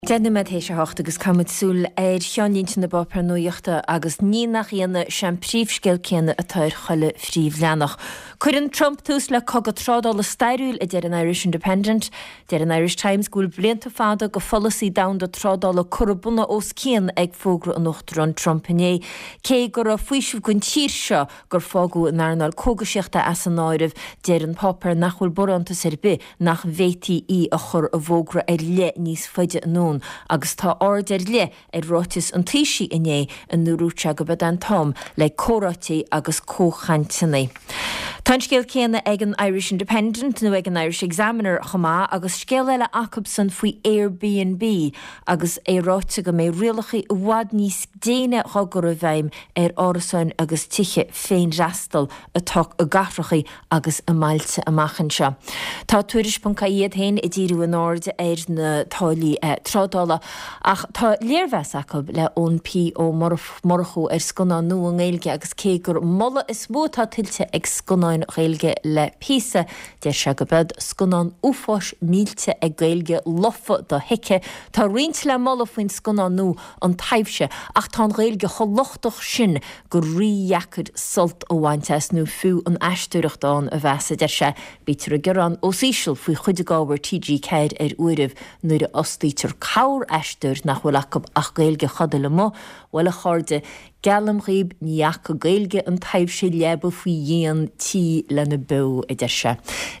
Denimid hééis sé hocht agus cumitsúil seanlínte na bopur nuíochta agus ní nach dhéana sem príomhscéil céanna atáir chuile phríomhleanach. Cuireann Trump tús le cogad trádála stairiúil dear an Irish Independent, dear an Irish Times gúil blianta fada go folasí damda trádála curabuna os céan ag fógra an uchttar an Trumpiné. Cé gur a fuisih gon tír seo gur fágú narnal cógaseachta as an áirih dear an popper nachhfuil boranta sirbe nach bhétí í a chur a bhógra ar le níos faide nó. Agus tá order le rotis an tíisi iné an nuúte go bed an tom le córátaí agus cóchaintinnaí. Tá scéal céanna ag an Irish Independent nó ag an Irish Examiner chomá agus scéal eile Jacobson faoi Airbnb agus ráite go mé rialachaí bhhad níos déine thugur a bheim árasáin agus tiche féin rastal atá a gathrachaí agus a mailte amachchan seo. Tá tuairis.caíad hain i ddíú an áde na tálaí trádála ach tá léirheas Jacob le ón pí ó morchú sconá nó an Gaeilge agus cé gur molla is mótá tiltte ag sconáin Gaeilge le písa de se go bed sconán úfás mílte ag Gaeilge lofa do hiice tá riint le molla faoin sconá nó an taimhse ach tá Gaeilge cholochtach sin gur ríheacad sult ó bhaintes nó fiú an eistúireachtáin a bheasa de se bítar a gurán ósíisiil faoi chuide gáhar TG Céid uirih nuair a ostítar cáir eistúir nach bhfuil ach Gaeilge chada le mo bhfuil a cháde Galam riib níach go Gaeilge an taimhse leba faoi dhéan tí le na bó i de se.